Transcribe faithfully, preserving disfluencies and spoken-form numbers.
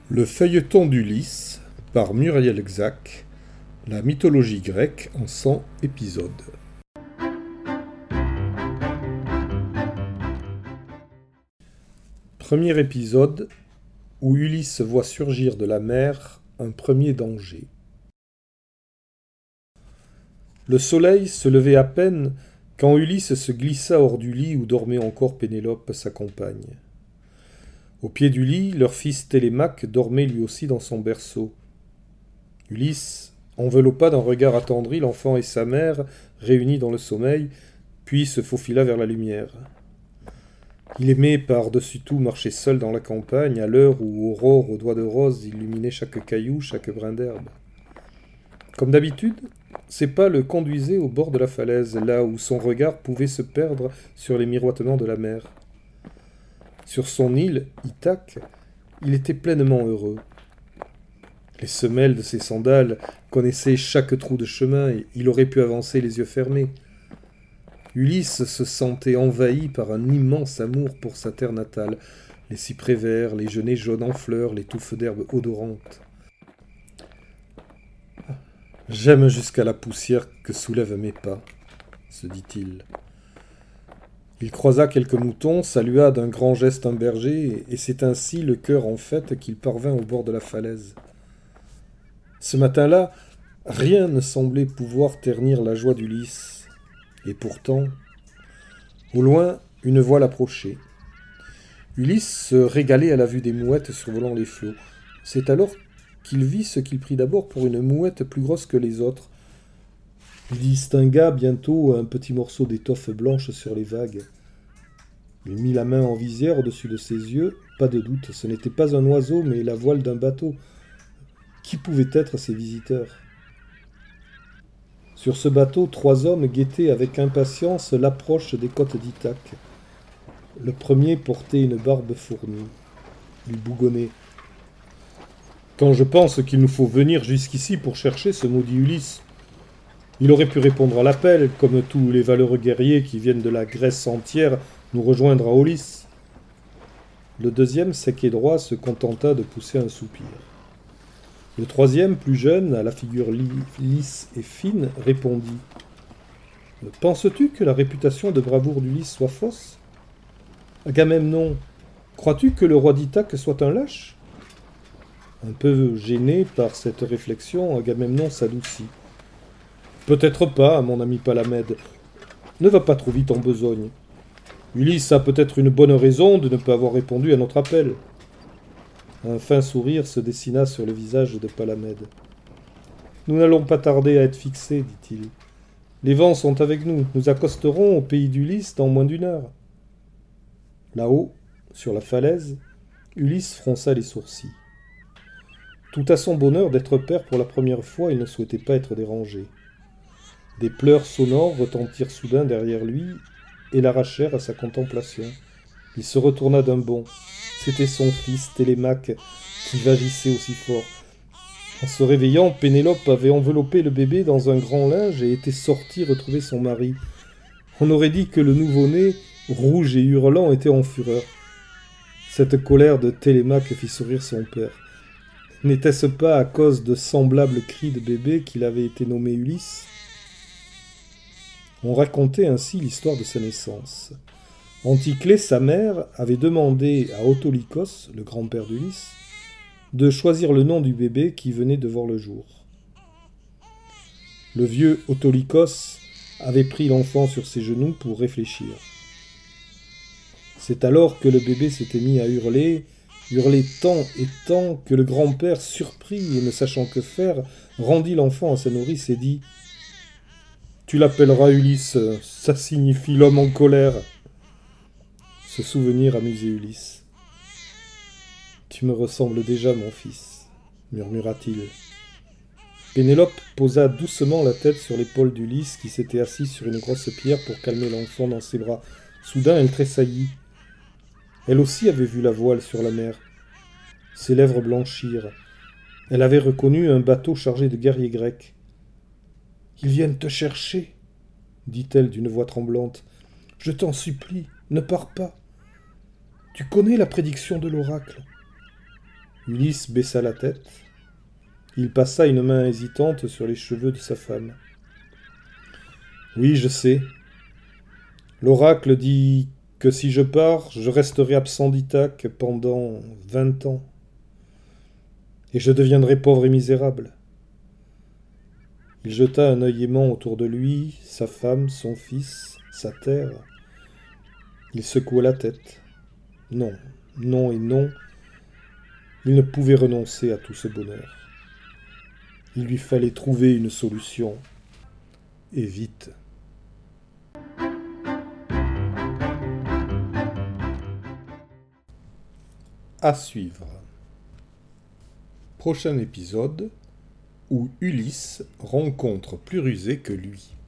Le feuilleton d'Ulysse par Muriel Xack, la mythologie grecque en cent épisodes. Premier épisode où Ulysse voit surgir de la mer un premier danger. Le soleil se levait à peine quand Ulysse se glissa hors du lit où dormait encore Pénélope, sa compagne. Au pied du lit, leur fils Télémaque dormait lui aussi dans son berceau. Ulysse enveloppa d'un regard attendri l'enfant et sa mère, réunis dans le sommeil, puis se faufila vers la lumière. Il aimait par-dessus tout marcher seul dans la campagne, à l'heure où Aurore aux doigts de rose illuminait chaque caillou, chaque brin d'herbe. Comme d'habitude, ses pas le conduisaient au bord de la falaise, là où son regard pouvait se perdre sur les miroitements de la mer. Sur son île, Ithaque, il était pleinement heureux. Les semelles de ses sandales connaissaient chaque trou de chemin et il aurait pu avancer les yeux fermés. Ulysse se sentait envahi par un immense amour pour sa terre natale, les cyprès verts, les genêts jaunes en fleurs, les touffes d'herbes odorantes. « J'aime jusqu'à la poussière que soulèvent mes pas », se dit-il. Il croisa quelques moutons, salua d'un grand geste un berger, et c'est ainsi, le cœur en fête, qu'il parvint au bord de la falaise. Ce matin-là, rien ne semblait pouvoir ternir la joie d'Ulysse. Et pourtant, au loin, une voile approchait. Ulysse se régalait à la vue des mouettes survolant les flots. C'est alors qu'il vit ce qu'il prit d'abord pour une mouette plus grosse que les autres. Il distingua bientôt un petit morceau d'étoffe blanche sur les vagues. Il mit la main en visière au-dessus de ses yeux. Pas de doute, ce n'était pas un oiseau, mais la voile d'un bateau. Qui pouvaient être ces visiteurs ? Sur ce bateau, trois hommes guettaient avec impatience l'approche des côtes d'Ithaque. Le premier portait une barbe fournie. Il bougonnait. « Quand je pense qu'il nous faut venir jusqu'ici pour chercher ce maudit Ulysse, il aurait pu répondre à l'appel, comme tous les valeureux guerriers qui viennent de la Grèce entière nous rejoindre à Aulis. » Le deuxième, sec et droit, se contenta de pousser un soupir. Le troisième, plus jeune, à la figure li- lisse et fine, répondit. « Penses-tu que la réputation de bravoure d'Ulysse soit fausse ? Agamemnon, crois-tu que le roi d'Ithaque soit un lâche ?» Un peu gêné par cette réflexion, Agamemnon s'adoucit. « Peut-être pas, mon ami Palamède. Ne va pas trop vite en besogne. Ulysse a peut-être une bonne raison de ne pas avoir répondu à notre appel. » Un fin sourire se dessina sur le visage de Palamède. « Nous n'allons pas tarder à être fixés, dit-il. Les vents sont avec nous. Nous accosterons au pays d'Ulysse dans moins d'une heure. » Là-haut, sur la falaise, Ulysse fronça les sourcils. Tout à son bonheur d'être père pour la première fois, il ne souhaitait pas être dérangé. Des pleurs sonores retentirent soudain derrière lui et l'arrachèrent à sa contemplation. Il se retourna d'un bond. C'était son fils, Télémaque, qui vagissait aussi fort. En se réveillant, Pénélope avait enveloppé le bébé dans un grand linge et était sortie retrouver son mari. On aurait dit que le nouveau-né, rouge et hurlant, était en fureur. Cette colère de Télémaque fit sourire son père. N'était-ce pas à cause de semblables cris de bébé qu'il avait été nommé Ulysse ? On racontait ainsi l'histoire de sa naissance. Anticlée, sa mère, avait demandé à Autolycos, le grand-père d'Ulysse, de choisir le nom du bébé qui venait de voir le jour. Le vieux Autolycos avait pris l'enfant sur ses genoux pour réfléchir. C'est alors que le bébé s'était mis à hurler, hurler tant et tant que le grand-père, surpris et ne sachant que faire, rendit l'enfant à sa nourrice et dit « Tu l'appelleras Ulysse, ça signifie l'homme en colère. » Ce souvenir amusait Ulysse. « Tu me ressembles déjà, mon fils, » murmura-t-il. Pénélope posa doucement la tête sur l'épaule d'Ulysse qui s'était assis sur une grosse pierre pour calmer l'enfant dans ses bras. Soudain, elle tressaillit. Elle aussi avait vu la voile sur la mer. Ses lèvres blanchirent. Elle avait reconnu un bateau chargé de guerriers grecs. « Ils viennent te chercher, » dit-elle d'une voix tremblante. « Je t'en supplie, ne pars pas. Tu connais la prédiction de l'oracle. Ulysse baissa la tête. Il passa une main hésitante sur les cheveux de sa femme. « Oui, je sais. L'oracle dit que si je pars, je resterai absent d'Ithaque pendant vingt ans. Et je deviendrai pauvre et misérable. » Il jeta un œil aimant autour de lui, sa femme, son fils, sa terre. Il secoua la tête. Non, non et non. Il ne pouvait renoncer à tout ce bonheur. Il lui fallait trouver une solution. Et vite. À suivre. Prochain épisode où Ulysse rencontre plus rusé que lui.